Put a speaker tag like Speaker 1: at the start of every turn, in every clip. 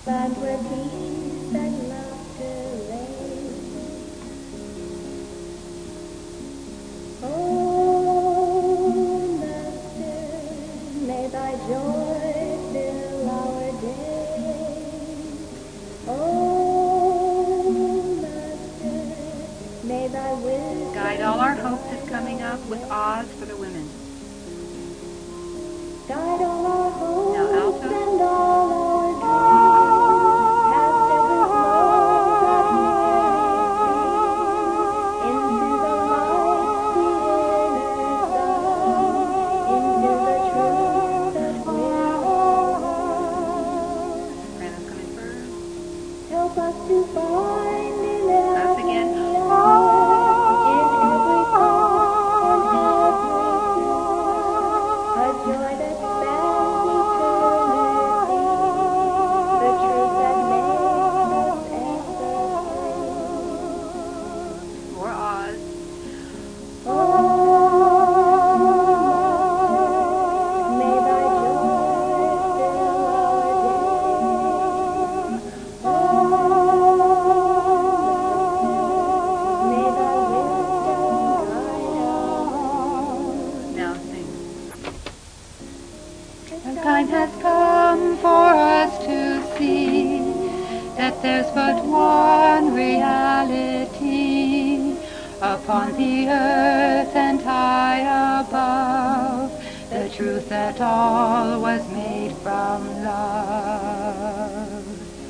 Speaker 1: land where peace and laughter reign. Oh, Master, may thy joy fill our days. Oh, Master, may thy wisdom
Speaker 2: Guide All Our Hopes is coming up with Oz for the women.
Speaker 1: guide all our hopes
Speaker 2: Now alto.
Speaker 1: and all our dreams, past every cloud of night, into the light, the inner sun, into the truth that we're all.
Speaker 2: Soprano's coming first.
Speaker 1: Help us to find in
Speaker 2: Us
Speaker 1: every
Speaker 2: again.
Speaker 1: hour, in every thought and every word, a joy that spans eternity, the truth that makes us ever free.
Speaker 2: More Oz.
Speaker 1: Oh, may thy joy fill our days. Oh, may thy wisdom guide us.
Speaker 2: Now sing.
Speaker 1: The
Speaker 2: Time has come for us to see that there's but one reality upon the earth and high above, the truth that all was made from love.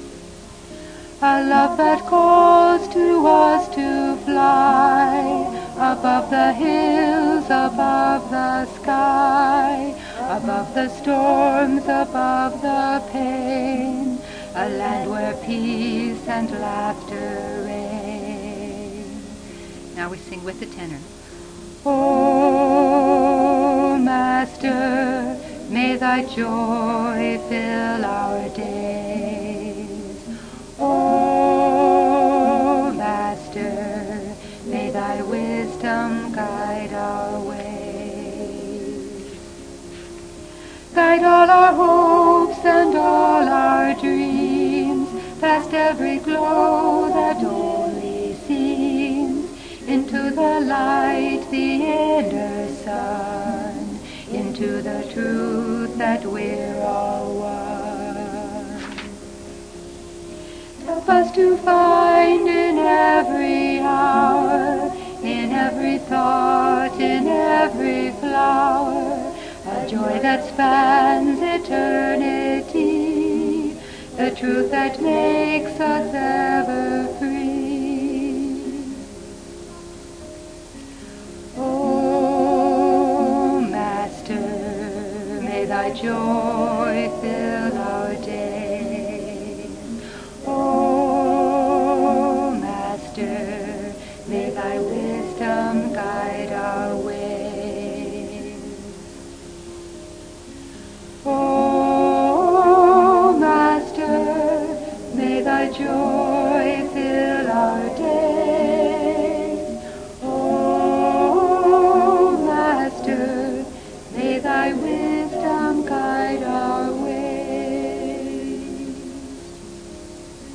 Speaker 2: A love that calls to us to fly above the hills, above the sky, above the storms, above the pain, a land where peace and laughter reign. Now we sing with the tenor. Oh, Master, may thy joy fill our days. Oh, Master, may thy wisdom guide our ways. Guide all our hopes and all our dreams, past every glow that only seems, into the light, the inner sun, into the truth that we're all one. Help us to find in every hour, in every thought, in every flower, a joy that spans eternity, the truth that makes us ever free. Oh, Master, may thy joy fill our day.